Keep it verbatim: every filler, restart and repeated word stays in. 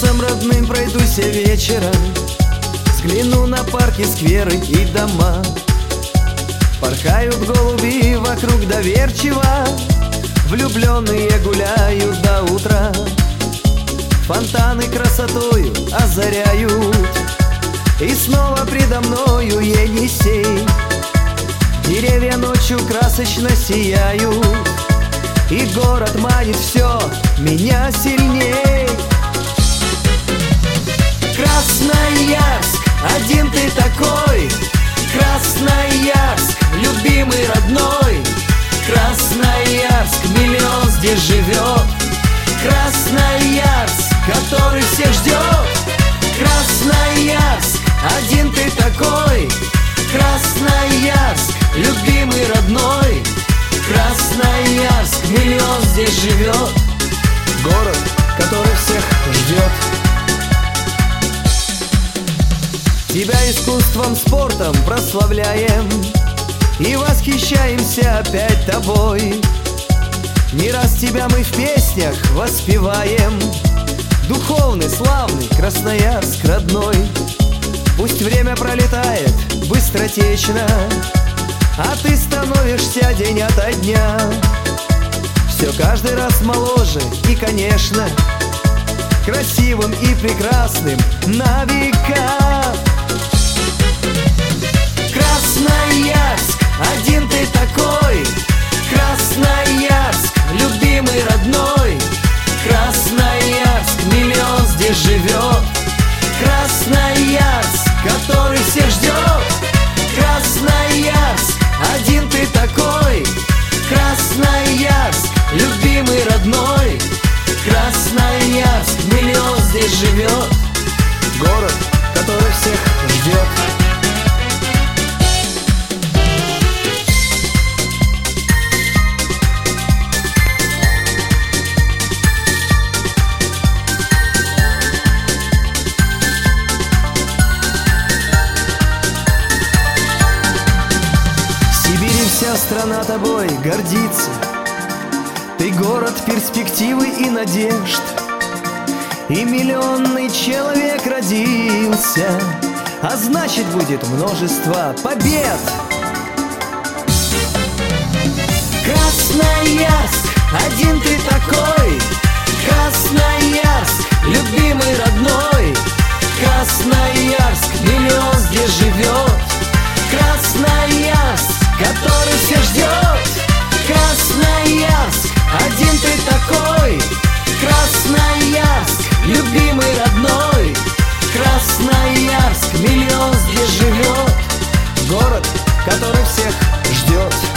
лесом родным пройдусь я вечером, взгляну на парки, скверы и дома. Порхают голуби вокруг доверчиво, влюбленные гуляют до утра. Фонтаны красотою озаряют, и снова предо мною Енисей. Деревья ночью красочно сияют, и город манит все меня сильней. Красноярск, один ты такой, Красноярск, любимый, родной. Красноярск, миллион здесь живет, Красноярск, который всех ждет. Красноярск, один ты такой, Красноярск, любимый, родной. Красноярск, миллион здесь живет, город, который всех ждет. Тебя искусством, спортом прославляем и восхищаемся опять тобой. Не раз тебя мы в песнях воспеваем, духовный, славный Красноярск родной. Пусть время пролетает быстротечно, а ты становишься день ото дня все каждый раз моложе и, конечно, красивым и прекрасным на века. Красноярск, один ты такой, Красноярск, любимый, родной. Красноярск, миллион здесь живет, Красноярск, который всех ждет. Красноярск, один ты такой, Красноярск, любимый, родной. Красноярск, миллион здесь живет, город, который всех ждет. Вся страна тобой гордится, ты город перспективы и надежд, и миллионный человек родился, а значит будет множество побед. Красноярск, один ты такой, Красноярск, любимый, родной. Красноярск, миллион здесь живет, Красноярск, который всех ждет. Красноярск, один ты такой, Красноярск, любимый, родной. Красноярск, миллион здесь живет, город, который всех ждет.